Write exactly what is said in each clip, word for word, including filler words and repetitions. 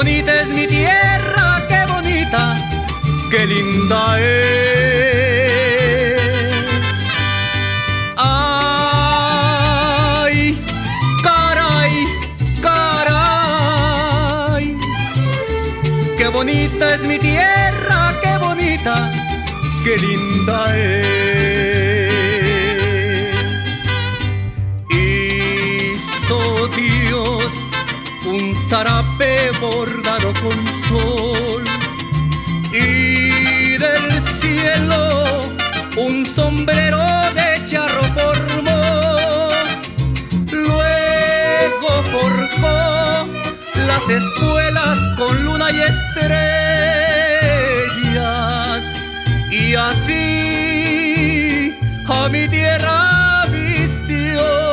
bonita es mi tierra, qué bonita, qué linda es. Ay, caray, caray, qué bonita es mi tierra, qué bonita, qué linda es. Hizo Dios un zarape bordado con sol y del cielo un sombrero de charro formó. Luego forjó las espuelas con luna y estrellas y así a mi tierra vistió.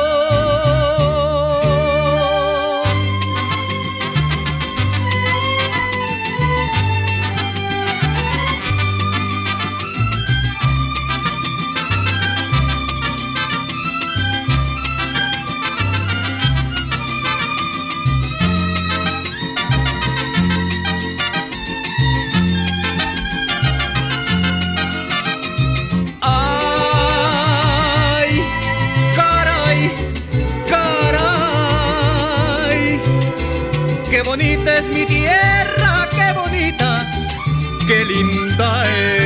Qué bonita es mi tierra, qué bonita, qué linda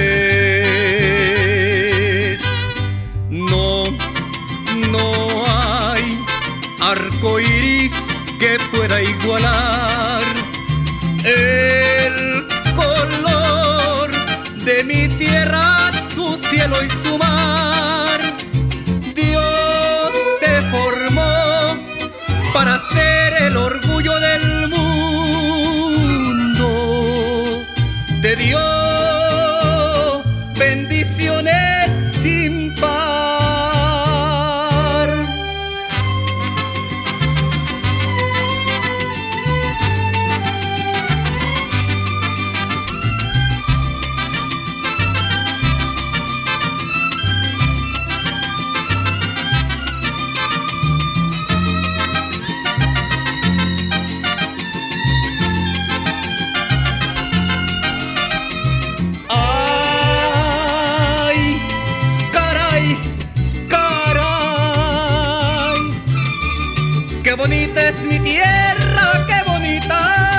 es. No, no hay arco iris que pueda igualar el color de mi tierra, su cielo y su mar. Dios te formó para ser el orgullo del mundo. Te dio bendiciones sin par. Qué bonita es mi tierra, qué bonita,